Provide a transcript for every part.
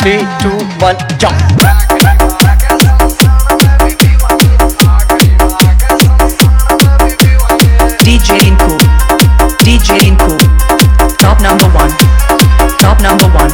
3, 2, 1, jump. DJ Inku, DJ Inku, top number one, top number one.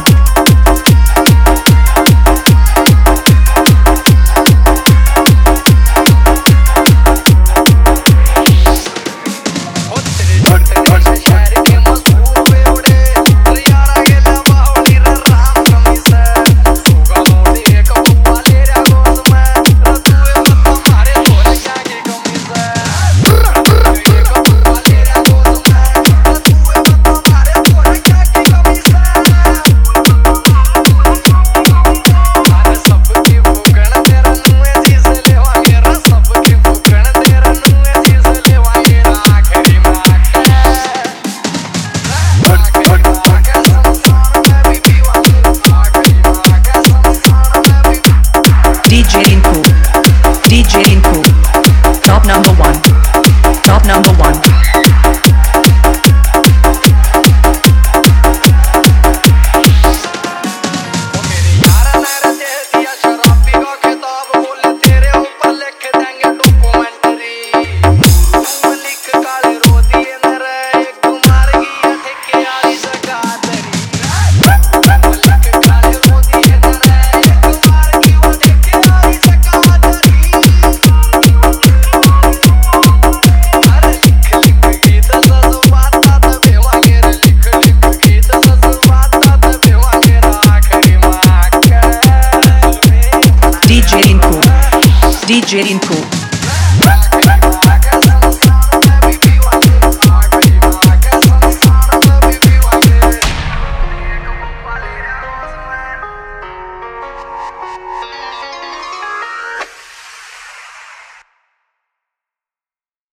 DJ Inku, DJ Inku, top number one, top number one. DJ Inku, DJ Inku.